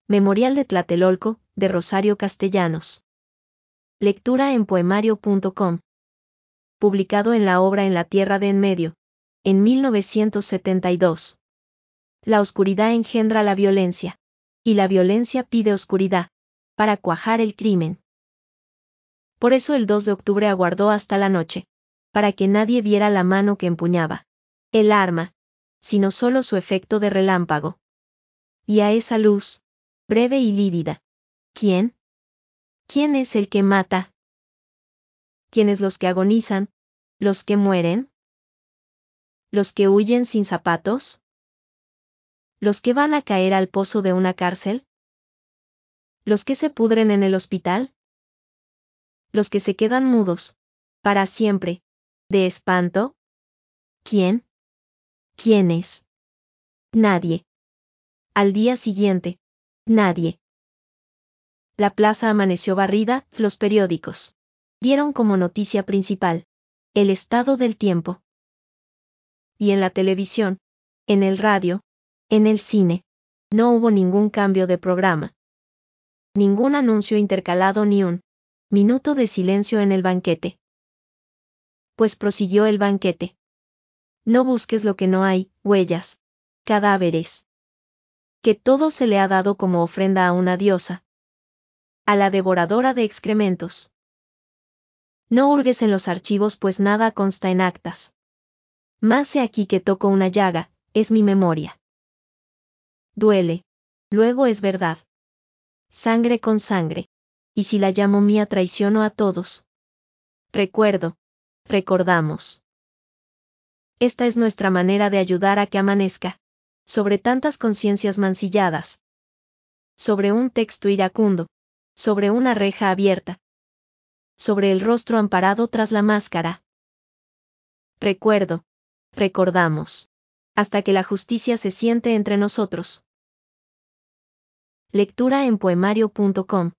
Memorial de Tlatelolco, de Rosario Castellanos. Lectura en poemario.com. Publicado en la obra En la Tierra de en Medio, en 1972. La oscuridad engendra la violencia, y la violencia pide oscuridad, para cuajar el crimen. Por eso el 2 de octubre aguardó hasta la noche, para que nadie viera la mano que empuñaba el arma, sino solo su efecto de relámpago. Y a esa luz, breve y lívida, ¿quién? ¿Quién es el que mata? ¿Quiénes los que agonizan? ¿Los que mueren? ¿Los que huyen sin zapatos? ¿Los que van a caer al pozo de una cárcel? ¿Los que se pudren en el hospital? ¿Los que se quedan mudos, para siempre, de espanto? ¿Quién? ¿Quién es? Nadie. Al día siguiente, nadie. La plaza amaneció barrida, los periódicos dieron como noticia principal el estado del tiempo. Y en la televisión, en el radio, en el cine, no hubo ningún cambio de programa. Ningún anuncio intercalado ni un minuto de silencio en el banquete. Pues prosiguió el banquete. No busques lo que no hay, huellas, cadáveres. Que todo se le ha dado como ofrenda a una diosa. A la devoradora de excrementos. No hurgues en los archivos pues nada consta en actas. Más he aquí que toco una llaga, es mi memoria. Duele. Luego es verdad. Sangre con sangre. Y si la llamo mía traiciono a todos. Recuerdo. Recordamos. Esta es nuestra manera de ayudar a que amanezca. Sobre tantas conciencias mancilladas. Sobre un texto iracundo. Sobre una reja abierta. Sobre el rostro amparado tras la máscara. Recuerdo. Recordamos. Hasta que la justicia se siente entre nosotros. Lectura en poemario.com